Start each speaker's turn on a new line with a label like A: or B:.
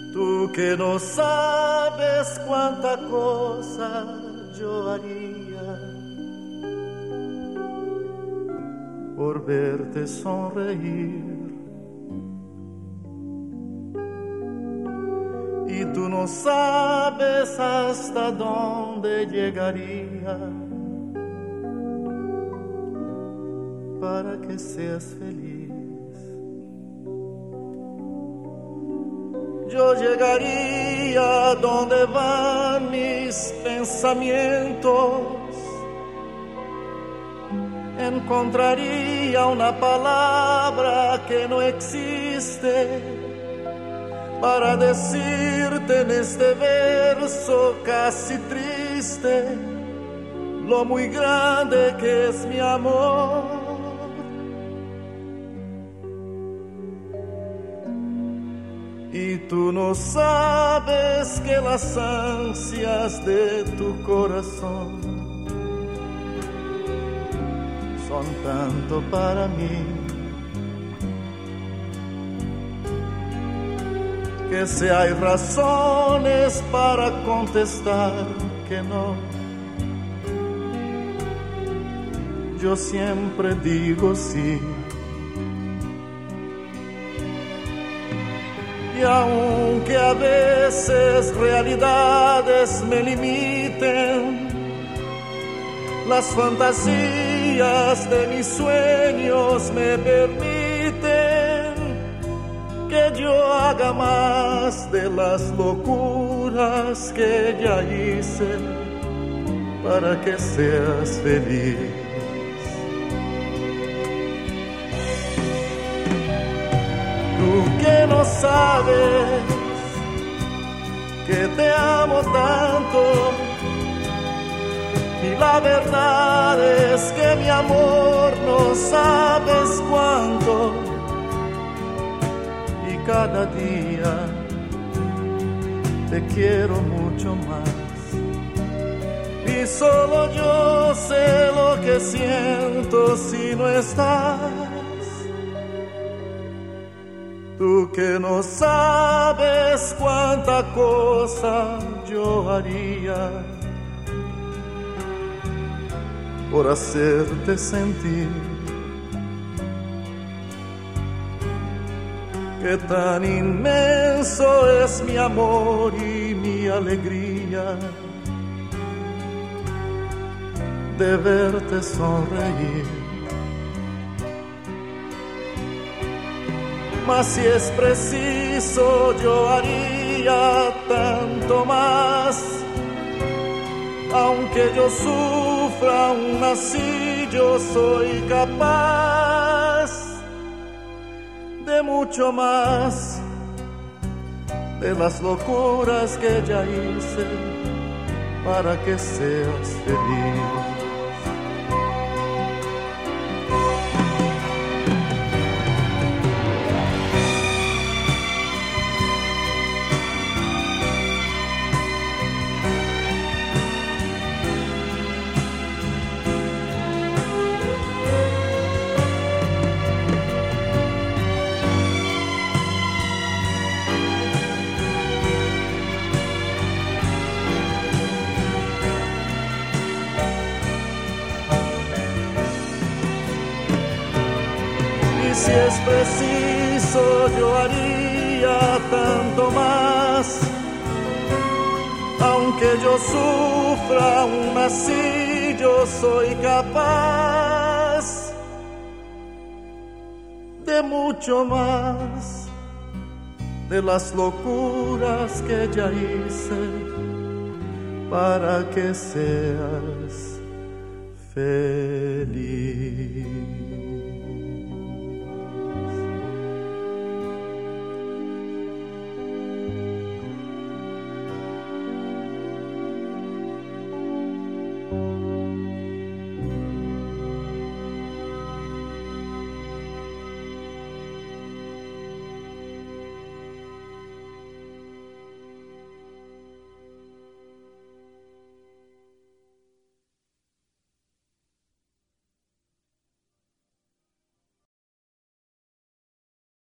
A: Tú que no sabes cuánta cosa yo haría por verte sonreír. Y tú no sabes hasta dónde llegaría para que seas feliz. Yo llegaría donde van mis pensamientos, encontraría una palabra que no existe para decirte en este verso casi triste lo muy grande que es mi amor. Y tú no sabes que las ansias de tu corazón son tanto para mí, que si hay razones para contestar que no, yo siempre digo sí. Y aunque a veces realidades me limiten, las fantasías de mis sueños me permiten que yo haga más de las locuras que ya hice para que seas feliz. Tú que no sabes que te amo tanto, y la verdad es que mi amor no sabes cuánto, y cada día te quiero mucho más, y solo yo sé lo que siento si no estás. Tú que no sabes cuánta cosa yo haría por hacerte sentir que tan inmenso es mi amor y mi alegría de verte sonreír. Mas si es preciso yo haría tanto más, aunque yo sufra aún así yo soy capaz de mucho más, de las locuras que ya hice para que seas feliz. Si es preciso yo haría tanto más, aunque yo sufra aún así yo soy capaz de mucho más, de las locuras que ya hice para que seas feliz.